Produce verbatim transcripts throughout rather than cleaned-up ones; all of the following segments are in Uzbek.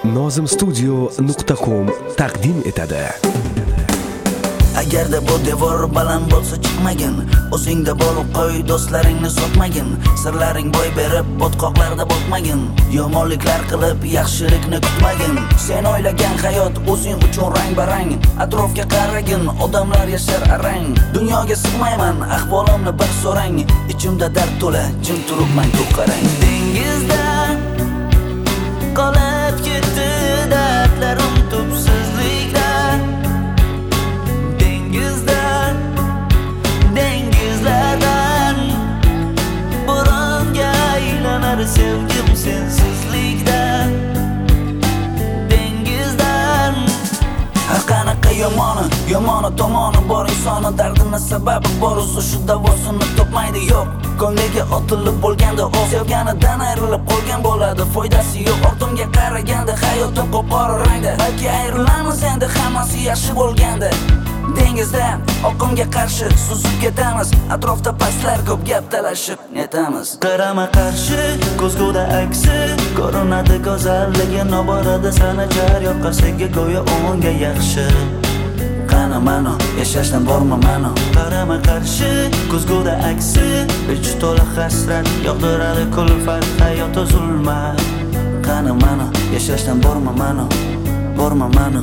nozim studio nuqta com taqdim etadi. Agarda bu devor baland bo'lsa chiqmagin, o'zingda bo'lib qo'y, do'stlaringni sotmagin, sirlaring boy berib botqoqlarda botmagin, yomonliklar qilib yaxshilikni kutmagin. Sen o'ylagan hayot o'zing uchun rang-barang, atrofga qaragin, odamlar yashar arang. Dunyoga sig'mayman, ahvolimni bir so'rang, ichimda dard to'la, jim turibman ko'p qarang. Dengizda qolib ketdi dardlarim tubsizlikda. Dengizdan, dengizlardan bo'ronga aylanar sevgim sensizlikda. Dengizdan har qanaqa yomoni, yomoni tomoni bor insonni, dardini sababi bor, o'zi shu davosini topmaydi. Yo'q, ko'ngliga otilib bo'lganda o sevganidan ayrilib qolgan bo'ladi, foydasi yo'q. Ortimga qaraganda hayotim qop-qora rangda, balki ayrilamiz endi hammasi yaxshi bo'lganda. Dengizda oqimga qarshi suzib ketamiz, atrofda pastlar ko'p gap talashib netamiz. Qarama qarshi ko'zguda aksi ko'rinadi, go'zalligi noborada sana jar yoqasiga go'yo o'nga yaxshi. Qani mano yashashdan bormi mano? Qarama qarshi ko'zguda aksi ich to'la hasrat yog'diradi kulfat, hayot zulmat. Qani mano yashashdan bormi mano? Bormi mano?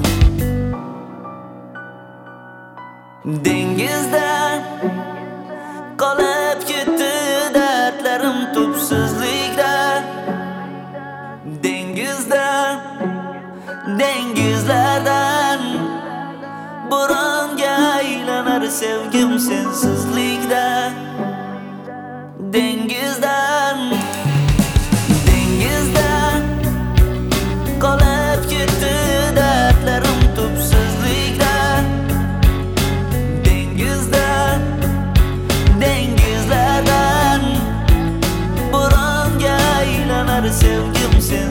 Dengizdan qolib ketdi dardlarim tubsizlikda. Dengizdan, dengizlardan bo'ronga aylanar sevgim sensizlikda. Dengizdan, dengizdan qolib ketdi dardlarim tubsizlikda. Dengizdan, dengizlardan bo'ronga aylanar sevgim sen